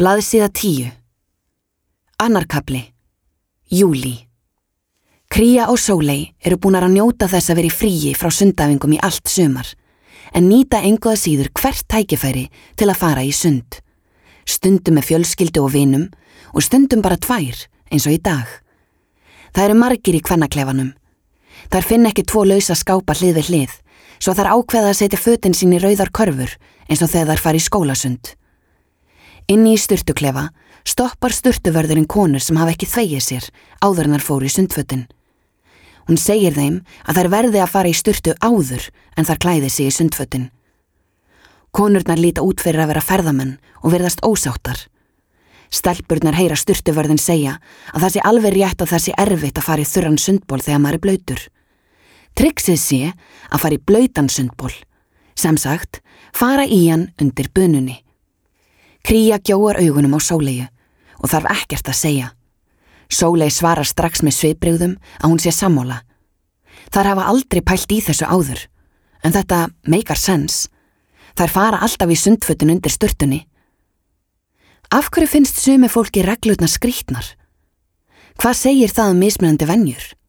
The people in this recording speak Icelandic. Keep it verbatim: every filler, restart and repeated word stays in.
Blaðsíða tíu. Annar kafli. Júlí. Kría og Sóley eru búnar að njóta þess að vera í fríi frá sundæfingum í allt sumar, en nýta engu að síður hvert tækifæri til að fara í sund. Stundum með fjölskyldu og vinum og stundum bara tvær, eins og í dag. Það eru margir í kvennaklefanum. Þær finna ekki tvo lausa skápa hlið við hlið, svo þær ákveða að setja fötin sín í rauðar körfur, eins og þegar þær fara í skólasund. Inni í sturtuklefa stoppar sturtuvörðurinn konur sem hafa ekki þvegið sér áður en þær fóru í sundfötin. Hún segir þeim að þær verði að fara í sturtu áður en þær klæði sig í sundfötin. Konurnar líta út fyrir að vera ferðamenn og virðast ósáttar. Stelpurnar heyra sturtuvörðin segja að það sé alveg rétt að það sé erfitt að fara í þurran sundból þegar maður er blautur. Triksið sé að fara í blautan sundból, sem sagt, fara í hann undir bununni. Kría gjóar augunum á Sóleyju og þarf ekkert að segja. Sóley svarar strax með svipbrigðum að hún sé sammála. Þær hafa aldrei pælt í þessu áður, en þetta meikar sens. Þær fara alltaf í sundfötin undir sturtunni. Af hverju finnst sumi fólki reglurnar skrýtnar? Hvað segir það um mismunandi venjur?